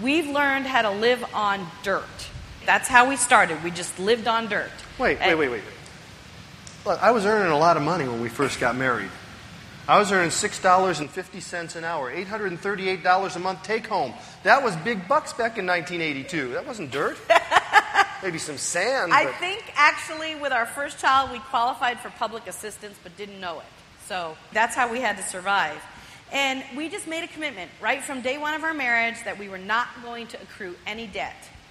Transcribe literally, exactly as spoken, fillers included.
We've learned how to live on dirt. That's how we started. We just lived on dirt. Wait, and, wait, wait, wait. Look, I was earning a lot of money when we first got married. I was earning six dollars and fifty cents an hour, eight hundred thirty-eight dollars a month take home. That was big bucks back in nineteen eighty-two. That wasn't dirt. Maybe some sand. I but... think actually with our first child we qualified for public assistance but didn't know it. So that's how we had to survive. And we just made a commitment right from day one of our marriage that we were not going to accrue any debt.